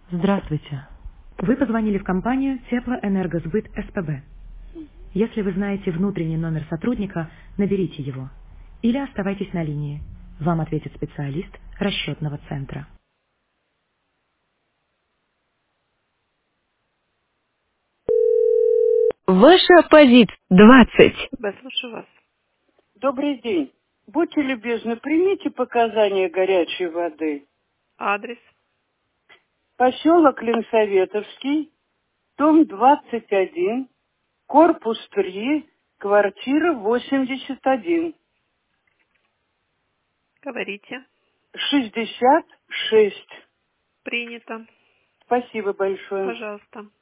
Здравствуйте. Вы позвонили в компанию Теплоэнергосбыт СПБ. Если вы знаете внутренний номер сотрудника, наберите его. Или оставайтесь на линии. Вам ответит специалист расчетного центра. Ваша позиция 20. Да, слушаю вас. Добрый день. Будьте любезны, примите показания горячей воды. Адрес. Поселок Ленсоветовский, дом 21, корпус 3, квартира 81, Говорите. 66. Принято. Спасибо большое. Пожалуйста.